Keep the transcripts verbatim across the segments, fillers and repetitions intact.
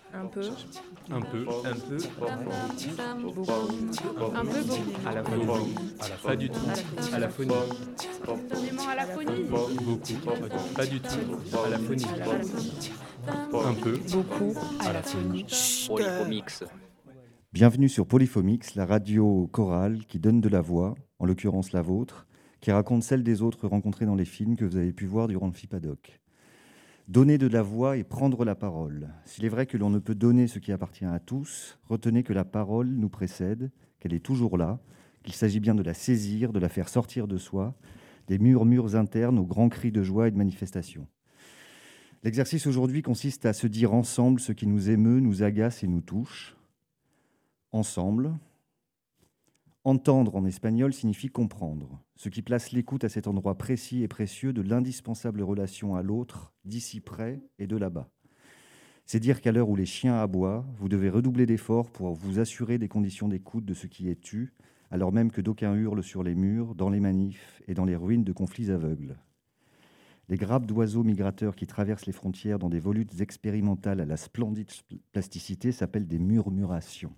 Un peu. Un peu, un peu, Beaucoup. Un peu beaucoup. à la phonie, à la pas du tout, à la phonie, Absolument à la phonie. beaucoup, pas du tout, à la phonie, À la phonie. un peu, Beaucoup à la phonie. Polyphomix. Bienvenue sur Polyphomix, la radio chorale qui donne de la voix, en l'occurrence la vôtre, qui raconte celle des autres rencontrés dans les films que vous avez pu voir durant le FIPADOC. Donner de la voix et prendre la parole. S'il est vrai que l'on ne peut donner ce qui appartient à tous, retenez que la parole nous précède, qu'elle est toujours là, qu'il s'agit bien de la saisir, de la faire sortir de soi, des murmures internes aux grands cris de joie et de manifestation. L'exercice aujourd'hui consiste à se dire ensemble ce qui nous émeut, nous agace et nous touche. Ensemble. Entendre en espagnol signifie comprendre, ce qui place l'écoute à cet endroit précis et précieux de l'indispensable relation à l'autre, d'ici près et de là-bas. C'est dire qu'à l'heure où les chiens aboient, vous devez redoubler d'efforts pour vous assurer des conditions d'écoute de ce qui est tu, alors même que d'aucuns hurlent sur les murs, dans les manifs et dans les ruines de conflits aveugles. Les grappes d'oiseaux migrateurs qui traversent les frontières dans des volutes expérimentales à la splendide plasticité s'appellent des murmurations.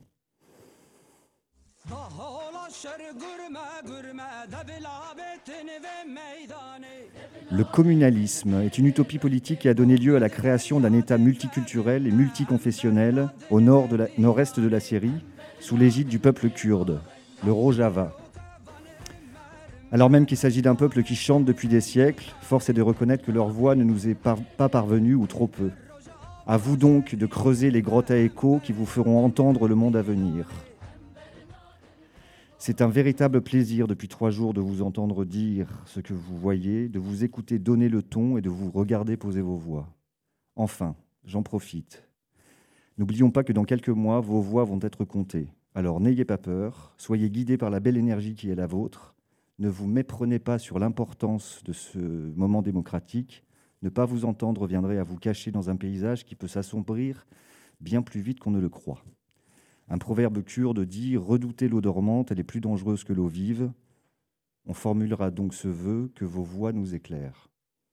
Le communalisme est une utopie politique qui a donné lieu à la création d'un État multiculturel et multiconfessionnel au nord de la, nord-est de la Syrie, sous l'égide du peuple kurde, le Rojava. Alors même qu'il s'agit d'un peuple qui chante depuis des siècles, force est de reconnaître que leur voix ne nous est par- pas parvenue ou trop peu. À vous donc de creuser les grottes à écho qui vous feront entendre le monde à venir. C'est un véritable plaisir depuis trois jours de vous entendre dire ce que vous voyez, de vous écouter donner le ton et de vous regarder poser vos voix. Enfin, j'en profite. N'oublions pas que dans quelques mois, vos voix vont être comptées. Alors n'ayez pas peur, soyez guidés par la belle énergie qui est la vôtre. Ne vous méprenez pas sur l'importance de ce moment démocratique. Ne pas vous entendre viendrait à vous cacher dans un paysage qui peut s'assombrir bien plus vite qu'on ne le croit. Un proverbe kurde dit « Redoutez l'eau dormante, elle est plus dangereuse que l'eau vive ». On formulera donc ce vœu que vos voix nous éclairent.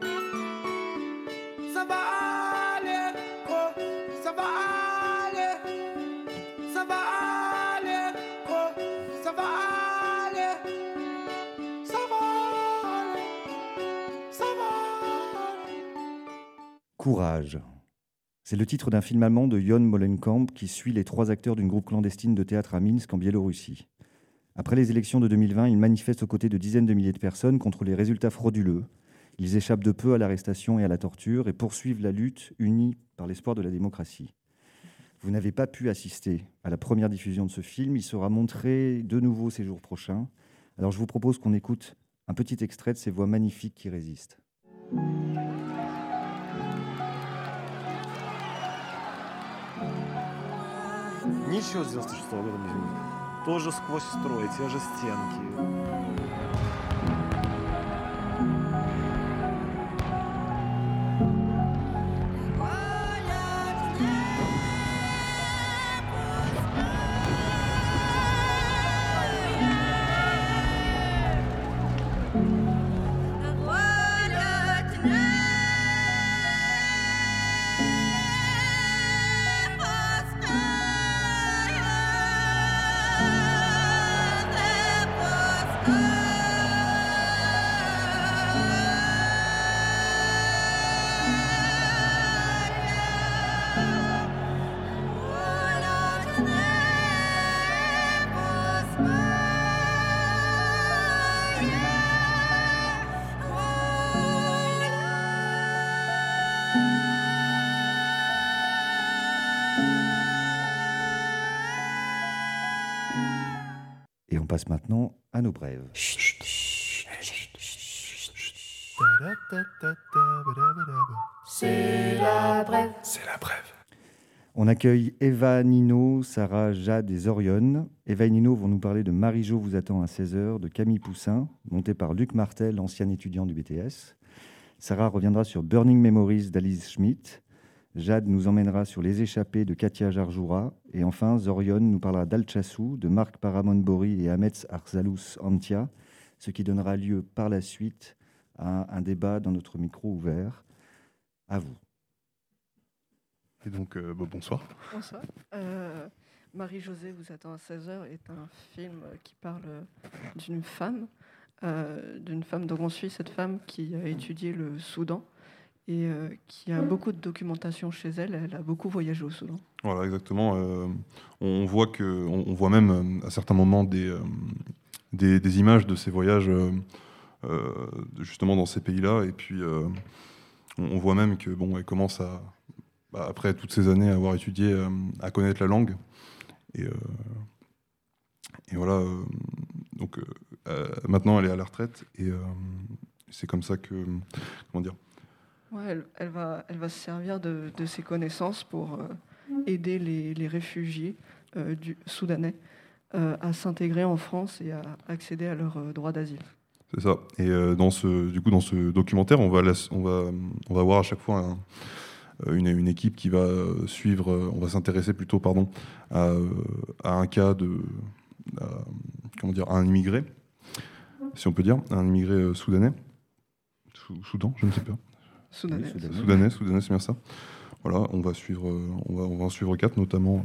Ça va aller, oh, ça va aller, ça va aller, oh, ça va aller, ça va aller, ça va aller. Courage. C'est le titre d'un film allemand de Jon Molenkamp qui suit les trois acteurs d'une groupe clandestine de théâtre à Minsk en Biélorussie. Après les élections de deux mille vingt, ils manifestent aux côtés de dizaines de milliers de personnes contre les résultats frauduleux. Ils échappent de peu à l'arrestation et à la torture et poursuivent la lutte unis par l'espoir de la démocratie. Vous n'avez pas pu assister à la première diffusion de ce film. Il sera montré de nouveau ces jours prochains. Alors je vous propose qu'on écoute un petit extrait de ces voix magnifiques qui résistent. Ничего с девяносто шестого года не изменилось. Тоже сквозь строй, те же стенки. Et on passe maintenant à nos brèves. C'est la brève. C'est la brève. On accueille Eva, Nino, Sarah, Jade et Zorion. Eva et Nino vont nous parler de Marie-Jo vous attend à seize heures, de Camille Poussin, monté par Luc Martel, ancien étudiant du B T S. Sarah reviendra sur Burning Memories d'Alice Schmidt. Jade nous emmènera sur Les Échappés de Katia Jarjoura. Et enfin, Zorion nous parlera d'Al-Chassou, de Marc Paramon-Bori et Ahmet Arzalous Antia, ce qui donnera lieu par la suite à un débat dans notre micro ouvert. À vous. Et donc, euh, bah, bonsoir. Bonsoir. Euh, Marie-Josée vous attend à seize heures est un film qui parle d'une femme, euh, d'une femme, donc on suit cette femme qui a étudié le Soudan et euh, qui a beaucoup de documentation chez elle. Elle a beaucoup voyagé au Soudan. Voilà, exactement. Euh, on voit que, on, on voit même euh, à certains moments des, euh, des, des images de ces voyages euh, euh, justement dans ces pays-là. Et puis, euh, on, on voit même que bon, elle commence à, bah, après toutes ces années à avoir étudié, euh, à connaître la langue. Et, euh, et voilà. Euh, donc, euh, maintenant, elle est à la retraite et euh, c'est comme ça que, comment dire. Ouais, elle, elle, va, elle va se servir de, de ses connaissances pour euh, aider les, les réfugiés euh, du, soudanais euh, à s'intégrer en France et à accéder à leur euh, droit d'asile. C'est ça. Et euh, dans ce, du coup, dans ce documentaire, on va, laisser, on va, on va voir à chaque fois un, une, une équipe qui va suivre, on va s'intéresser plutôt, pardon, à, à un cas de, à, comment dire, à un immigré, si on peut dire, un immigré soudanais, Sou, Soudan, je ne sais pas. Soudanais. Oui, soudanais, soudanais, soudanais, c'est bien ça. Voilà, on va suivre, on va, on va en suivre quatre, notamment.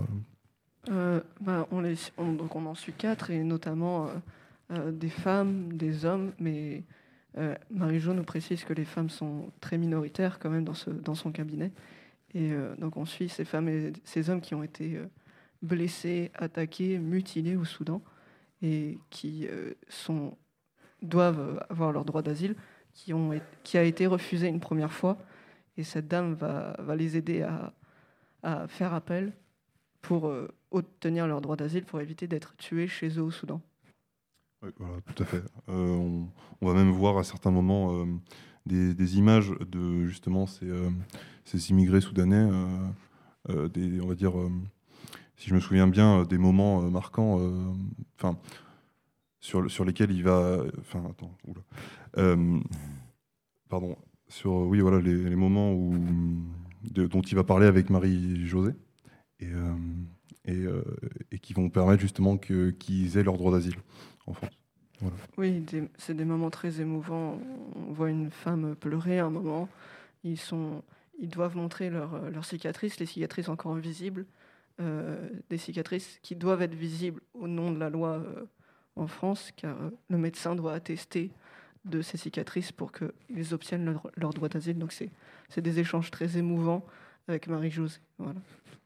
Euh, bah, on, les, on, donc on en suit quatre, et notamment euh, euh, des femmes, des hommes, mais euh, Marie-Jo nous précise que les femmes sont très minoritaires quand même dans, ce, dans son cabinet. Et euh, donc on suit ces femmes et ces hommes qui ont été euh, blessés, attaqués, mutilés au Soudan, et qui euh, sont, doivent avoir leur droit d'asile, Qui, ont, qui a été refusé une première fois, et cette dame va, va les aider à, à faire appel pour euh, obtenir leur droit d'asile, pour éviter d'être tués chez eux au Soudan. Oui, voilà, tout à fait. Euh, on, on va même voir à certains moments euh, des, des images de justement ces, euh, ces immigrés soudanais, euh, euh, des, on va dire, euh, si je me souviens bien, euh, des moments euh, marquants, enfin. Euh, Sur, sur lesquels il va. Enfin, attends, oula. Euh, pardon. Sur, oui, voilà, les, les moments où, de, dont il va parler avec Marie-Josée et, euh, et, euh, et qui vont permettre justement que, qu'ils aient leur droit d'asile en France. Voilà. Oui, des, c'est des moments très émouvants. On voit une femme pleurer à un moment. Ils, sont, ils doivent montrer leurs leur cicatrices, les cicatrices encore visibles, euh, des cicatrices qui doivent être visibles au nom de la loi. Euh, en France, car le médecin doit attester de ces cicatrices pour qu'ils obtiennent leur, leur droit d'asile. Donc c'est, c'est des échanges très émouvants avec Marie-Josée. Voilà.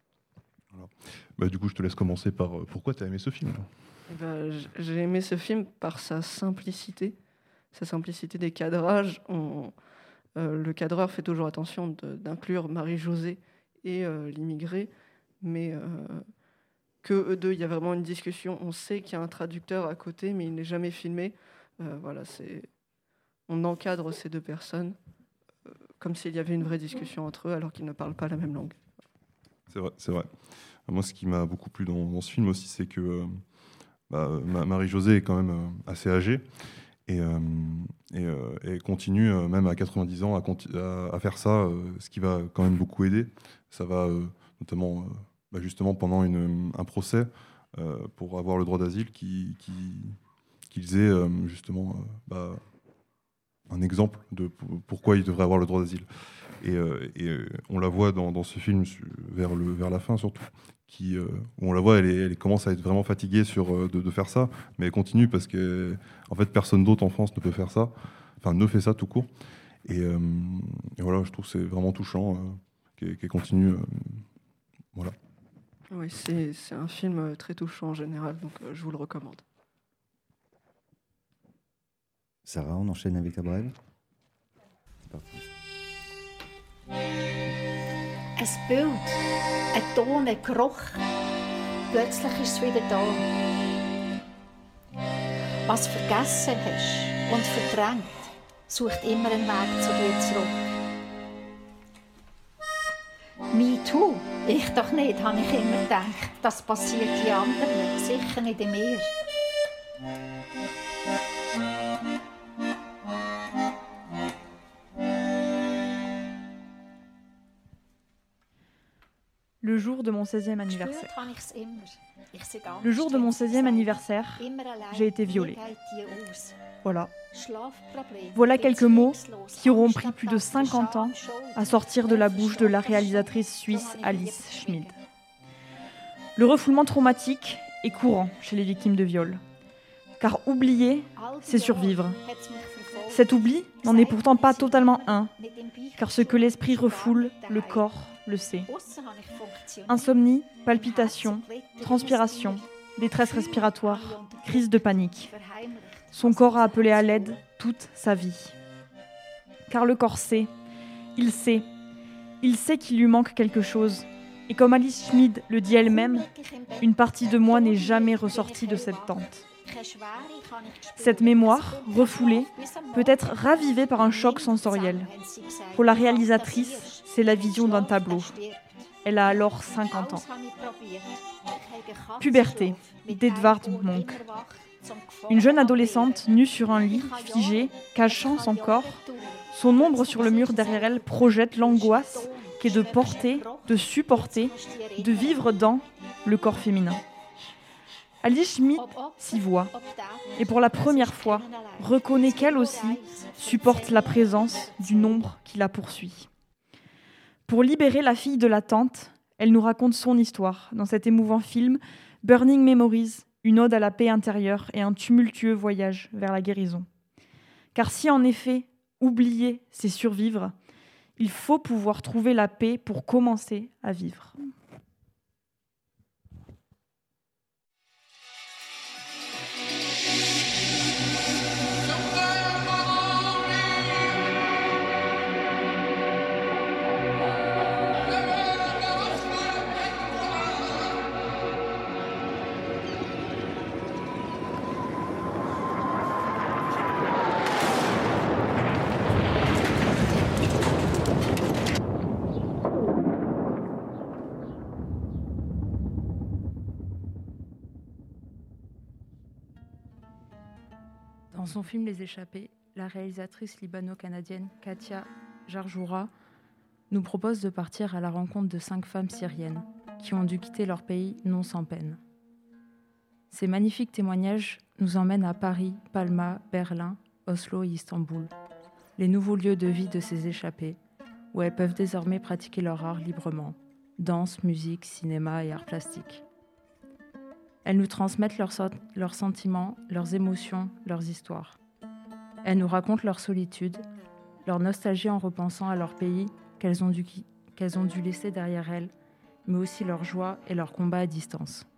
Voilà. Bah, du coup, je te laisse commencer par pourquoi tu as aimé ce film. Et ben, j'ai aimé ce film par sa simplicité, sa simplicité des cadrages. On, euh, le cadreur fait toujours attention de, d'inclure Marie-Josée et euh, l'immigré, mais... Euh, que eux deux, il y a vraiment une discussion. On sait qu'il y a un traducteur à côté, mais il n'est jamais filmé. Euh, voilà, c'est... On encadre ces deux personnes euh, comme s'il y avait une vraie discussion entre eux, alors qu'ils ne parlent pas la même langue. C'est vrai, c'est vrai. Moi, ce qui m'a beaucoup plu dans, dans ce film aussi, c'est que euh, bah, Marie-Josée est quand même euh, assez âgée et, euh, et, euh, et continue, euh, même à quatre-vingt-dix ans, à, conti- à, à faire ça, euh, ce qui va quand même beaucoup aider. Ça va euh, notamment... Euh, Bah justement pendant une, un procès euh, pour avoir le droit d'asile, qui, qui, qu'ils aient euh, justement euh, bah, un exemple de p- pourquoi ils devraient avoir le droit d'asile. Et, euh, et euh, on la voit dans, dans ce film vers, le, vers la fin surtout, qui, euh, où on la voit, elle, est, elle commence à être vraiment fatiguée sur, euh, de, de faire ça, mais elle continue parce que en fait, personne d'autre en France ne peut faire ça, enfin ne fait ça tout court. Et, euh, et voilà, je trouve que c'est vraiment touchant euh, qu'elle, qu'elle continue. Euh, voilà. Oui, c'est, c'est un film très touchant en général, donc euh, je vous le recommande. Sarah, on enchaîne avec Abrel. C'est parti. Ein Bild, ein Ton, ein Geruch. Plötzlich ist es wieder da. Was du vergessen hast und verdrängt, sucht immer einen Weg zu dir zurück. Me too? Ich doch nicht, habe ich immer gedacht. Das passiert die anderen, sicher nicht in mir. Le jour de mon seizième anniversaire. Gespürt habe ich's immer. Ich sei ganz Le jour de mon stets seizième gesagt. anniversaire, Immer allein. j'ai été violée. Wie geht die aus? Voilà. Schlafproblem, Voilà quelques mots beziehungslos, qui auront Angst, pris plus de Abwasser, cinquante ans Scham, Schuld, à sortir de la bouche de la réalisatrice suisse Alice Schmid. Le refoulement traumatique est courant chez les victimes de viol. Car oublier, c'est survivre. Cet oubli n'en est pourtant pas totalement un, car ce que l'esprit refoule, le corps le sait. Insomnie, palpitations, transpiration, détresse respiratoire, crise de panique. Son corps a appelé à l'aide toute sa vie. Car le corps sait, il sait, il sait qu'il lui manque quelque chose. Et comme Alice Schmid le dit elle-même, une partie de moi n'est jamais ressortie de cette tente. Cette mémoire, refoulée, peut être ravivée par un choc sensoriel. Pour la réalisatrice, c'est la vision d'un tableau. Elle a alors cinquante ans. Puberté, d'Edvard Munch. Une jeune adolescente nue sur un lit, figée, cachant son corps. Son ombre sur le mur derrière elle projette l'angoisse qu'est de porter, de supporter, de vivre dans le corps féminin. Alice Schmid s'y voit, et pour la première fois, reconnaît qu'elle aussi supporte la présence d'une ombre qui la poursuit. Pour libérer la fille de la tente, elle nous raconte son histoire dans cet émouvant film Burning Memories, une ode à la paix intérieure et un tumultueux voyage vers la guérison. Car si en effet, oublier, c'est survivre, il faut pouvoir trouver la paix pour commencer à vivre. Dans son film Les Échappés, la réalisatrice libano-canadienne Katia Jarjoura nous propose de partir à la rencontre de cinq femmes syriennes qui ont dû quitter leur pays non sans peine. Ces magnifiques témoignages nous emmènent à Paris, Palma, Berlin, Oslo et Istanbul, les nouveaux lieux de vie de ces échappées, où elles peuvent désormais pratiquer leur art librement, danse, musique, cinéma et arts plastiques. Elles nous transmettent leurs, so- leurs sentiments, leurs émotions, leurs histoires. Elles nous racontent leur solitude, leur nostalgie en repensant à leur pays qu'elles ont dû, qu'elles ont dû laisser derrière elles, mais aussi leur joie et leur combat à distance.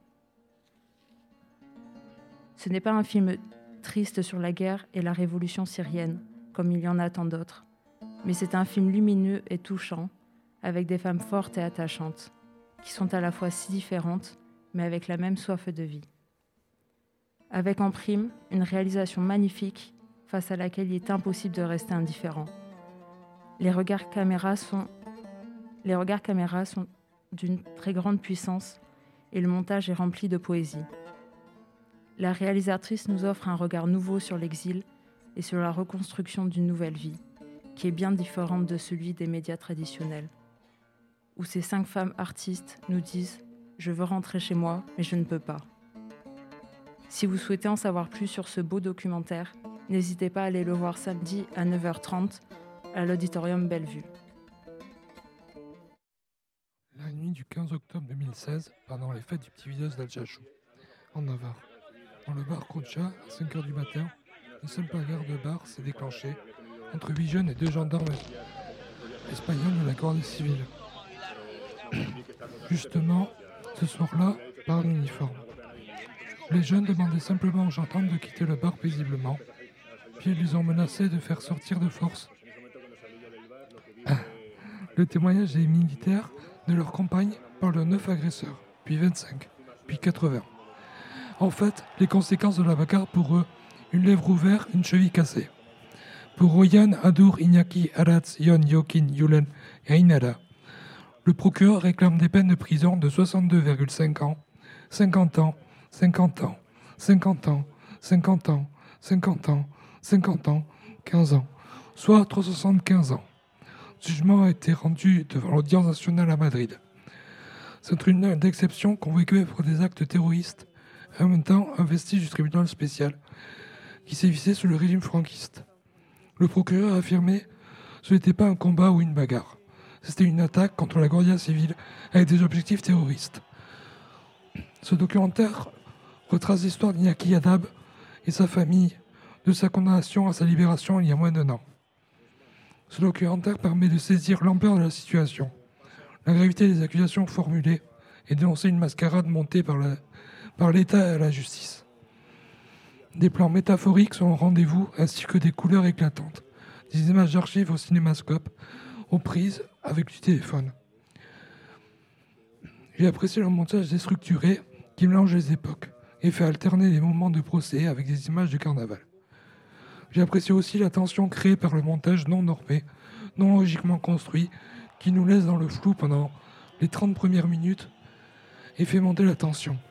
Ce n'est pas un film triste sur la guerre et la révolution syrienne, comme il y en a tant d'autres, mais c'est un film lumineux et touchant, avec des femmes fortes et attachantes, qui sont à la fois si différentes, mais avec la même soif de vie. Avec en prime une réalisation magnifique face à laquelle il est impossible de rester indifférent. Les regards caméra sont, les regards caméra sont d'une très grande puissance et le montage est rempli de poésie. La réalisatrice nous offre un regard nouveau sur l'exil et sur la reconstruction d'une nouvelle vie, qui est bien différente de celui des médias traditionnels, où ces cinq femmes artistes nous disent « Je veux rentrer chez moi, mais je ne peux pas ». Si vous souhaitez en savoir plus sur ce beau documentaire, n'hésitez pas à aller le voir samedi à neuf heures trente à l'Auditorium Bellevue. La nuit du quinze octobre deux mille seize, pendant les fêtes du petit village d'Al-Jachou, en Navarre. Dans le bar Concha, à cinq heures du matin, une seule bagarre de bar s'est déclenchée entre huit jeunes et deux gendarmes espagnols de la Guardia civile. Justement, ce soir-là, pas en uniforme. Les jeunes demandaient simplement aux gendarmes de quitter le bar paisiblement, puis ils les ont menacés de faire sortir de force le témoignage des militaires de leur compagne parle de neuf agresseurs, puis vingt-cinq, puis quatre-vingts. En fait, les conséquences de la bagarre pour eux, une lèvre ouverte, une cheville cassée. Pour Royan, Adour, Iñaki, Aratz, Yon, Jokin, Yulen et Ainara, le procureur réclame des peines de prison de soixante-deux virgule cinq ans, cinquante ans, cinquante ans, cinquante ans, cinquante ans, cinquante ans, cinquante ans, quinze ans, soit trois cent soixante-quinze ans. Le jugement a été rendu devant l'audience nationale à Madrid. C'est un tribunal d'exception convoqué pour des actes terroristes, et en même temps un vestige du tribunal spécial, qui sévissait sous le régime franquiste. Le procureur a affirmé que ce n'était pas un combat ou une bagarre. C'était une attaque contre la Guardia Civile avec des objectifs terroristes. Ce documentaire retrace l'histoire d'Iñaki Adab et sa famille, de sa condamnation à sa libération il y a moins d'un an. Ce documentaire permet de saisir l'ampleur de la situation, la gravité des accusations formulées et dénoncer une mascarade montée par, la, par l'État et la justice. Des plans métaphoriques sont au rendez-vous ainsi que des couleurs éclatantes, des images d'archives au cinémascope, aux prises avec du téléphone. J'ai apprécié le montage déstructuré qui mélange les époques et fait alterner des moments de procès avec des images de carnaval. J'ai apprécié aussi la tension créée par le montage non normé, non logiquement construit, qui nous laisse dans le flou pendant les trente premières minutes et fait monter la tension.